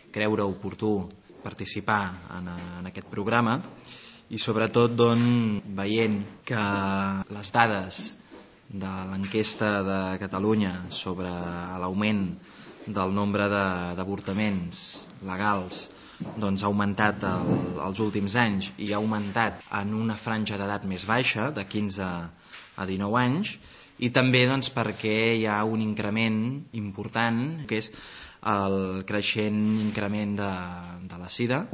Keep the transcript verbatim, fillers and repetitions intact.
creure oportú participar en, en aquest programa i sobretot doncs, veient que les dades de l'enquesta de Catalunya sobre l'augment del nombre d'avortaments legals doncs, ha augmentat el, els últims anys i ha augmentat en una franja d'edat més baixa, de quinze a dinou anys, i també doncs, perquè hi ha un increment important, que és el creixent increment de, de la sida.